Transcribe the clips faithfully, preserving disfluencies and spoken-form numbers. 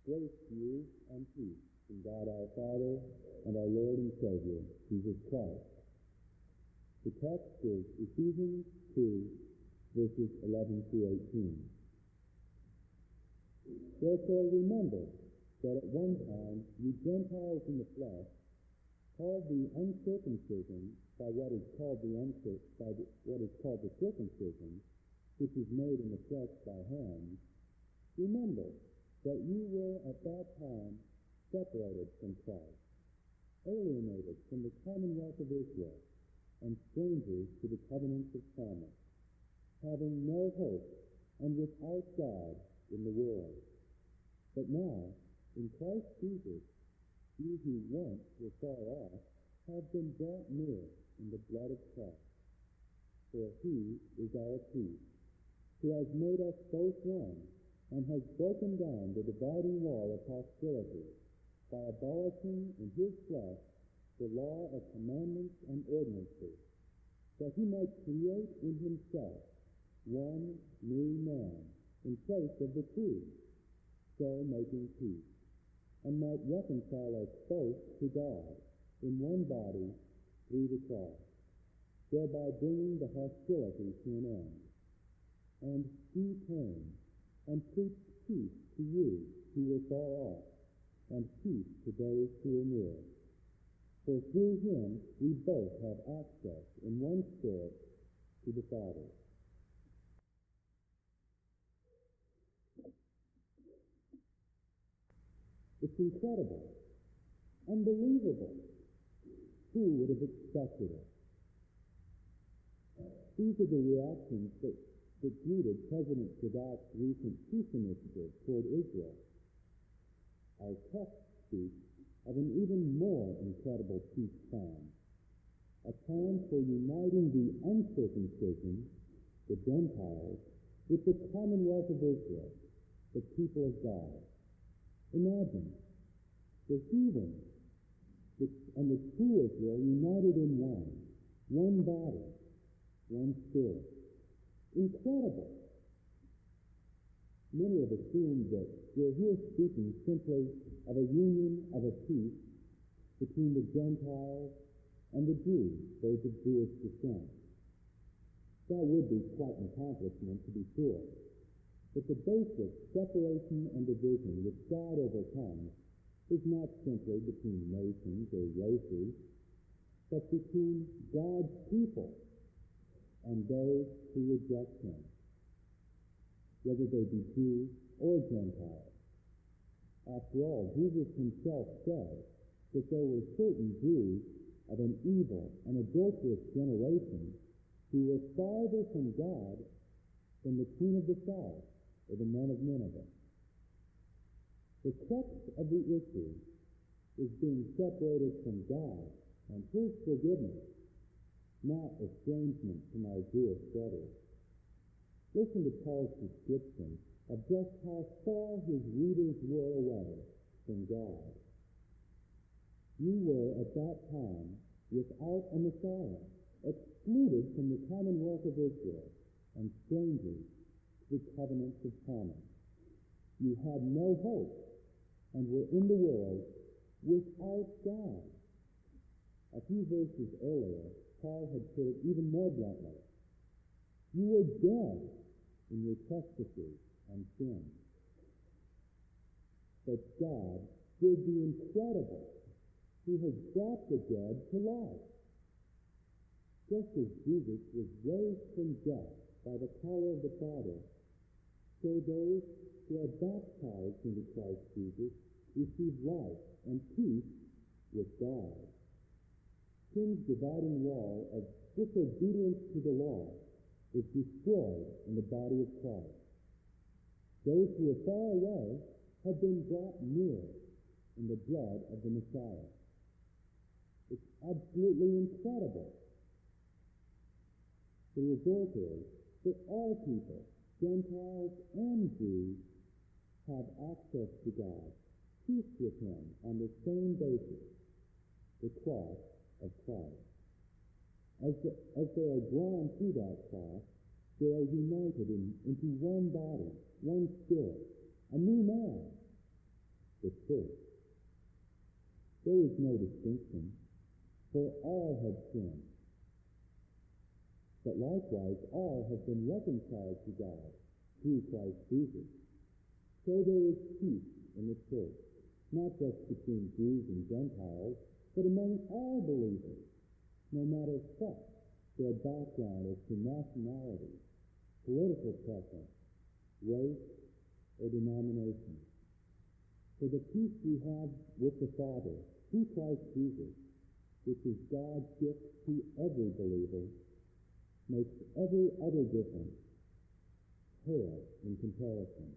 Grace to you and peace from God our Father and our Lord and Savior, Jesus Christ. The text is Ephesians two, verses eleven through eighteen. Therefore remember that at one time you Gentiles in the flesh, called the uncircumcision by what is called the uncir- by the, what is called the circumcision, which is made in the flesh by hands, remember that you were at that time separated from Christ, alienated from the commonwealth of Israel, and strangers to the covenants of promise, having no hope and without God in the world. But now, in Christ Jesus, you who once were far off have been brought near in the blood of Christ. For he is our peace, who has made us both one, and has broken down the dividing wall of hostility by abolishing in his flesh the law of commandments and ordinances, that he might create in himself one new man in place of the two, so making peace, and might reconcile us both to God in one body through the cross, thereby bringing the hostility to an end. And he came and preached peace to you who were far off, and peace to those who are near. For through him we both have access in one Spirit to the Father. It's incredible, unbelievable. Who would have expected it? These are the reactions that that greeted President Sadat's recent peace initiative toward Israel. Our text speaks of an even more incredible peace plan, a plan for uniting the uncircumcision, the Gentiles, with the commonwealth of Israel, the people of God. Imagine the heathen and the true Israel united in one, one body, one spirit. Incredible. Many have assumed that we're here speaking simply of a union of a peace between the Gentiles and the Jews, those of Jewish descent. That would be quite an accomplishment, to be sure. But the basic separation and division which God overcomes is not simply between nations or races, but between God's people and those who reject him, whether they be Jews or Gentiles. After all, Jesus himself said that there were certain Jews of an evil and adulterous generation who were farther from God than the queen of the south or the men of Nineveh. The crux of the issue is being separated from God and his forgiveness, not estrangement from our Jewish brothers. Listen to Paul's description of just how far his readers were away from God. You were at that time without a Messiah, excluded from the commonwealth of Israel, and strangers to the covenants of promise. You had no hope, and were in the world without God. A few verses earlier, Paul had put it even more bluntly. You were dead in your trespasses and sins. But God did the incredible. He has brought the dead to life. Just as Jesus was raised from death by the power of the Father, so those who are baptized into Christ Jesus receive life and peace with God. Sin's dividing wall of disobedience to the law is destroyed in the body of Christ. Those who are far away have been brought near in the blood of the Messiah. It's absolutely incredible. The result is that all people, Gentiles and Jews, have access to God, peace with him on the same basis, the cross of Christ. As, the, as they are drawn to that cross, they are united in, into one body, one spirit, a new man. the church. There is no distinction, for all have sinned. But likewise, all have been reconciled to God through Christ Jesus. So there is peace in the church, not just between Jews and Gentiles, but among all believers, no matter what their background as to nationality, political preference, race, or denomination. For the peace we have with the Father through Christ Jesus, which is God's gift to every believer, makes every other difference pale in comparison.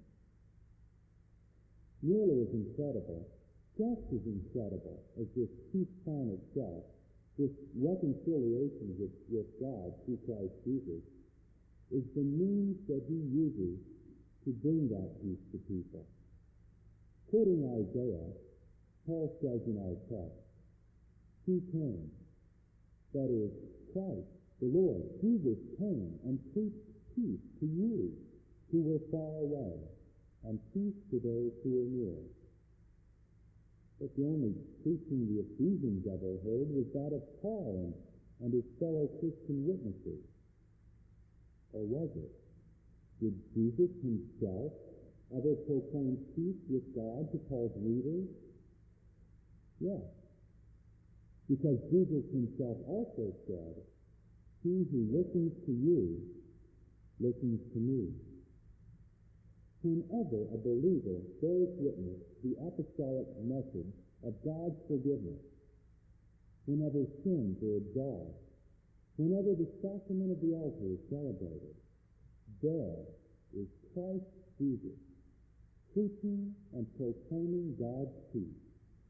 Nearly as incredible, just as incredible as this peace plan itself, this reconciliation with, with God through Christ Jesus, is the means that he uses to bring that peace to people. Quoting Isaiah, Paul says in our text, he came, that is, Christ, the Lord, Jesus came and preached peace to you who were far away, and peace to those who are near. But the only preaching the Ephesians ever heard was that of Paul and, and his fellow Christian witnesses. Or was it? Did Jesus himself ever proclaim peace with God to Paul's readers? Yes. Because Jesus himself also said, he who listens to you, listens to me. Whenever a believer bears witness to the apostolic message of God's forgiveness, whenever sins are absolved, whenever the sacrament of the altar is celebrated, there is Christ Jesus, preaching and proclaiming God's peace.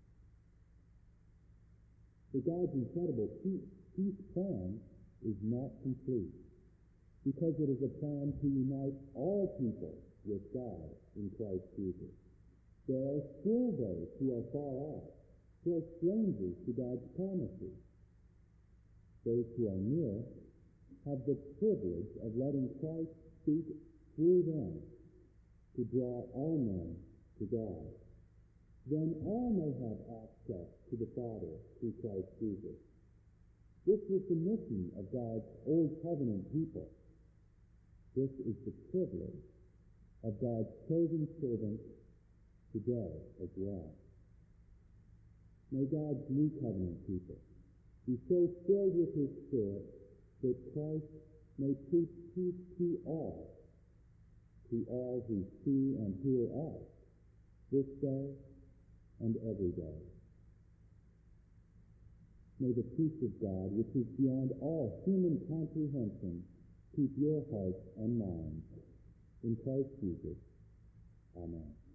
For God's incredible peace, peace plan is not complete, because it is a plan to unite all people with God in Christ Jesus. There are still those who are far off, who are strangers to God's promises. Those who are near have the privilege of letting Christ speak through them to draw all men to God. Then all may have access to the Father through Christ Jesus. This was the mission of God's Old Covenant people. This is the privilege of God's chosen servants today as well. May God's New Covenant people be so filled with his Spirit that Christ may preach peace to all, to all who see and hear us this day and every day. May the peace of God, which is beyond all human comprehension, keep your hearts and minds in Christ Jesus. Amen.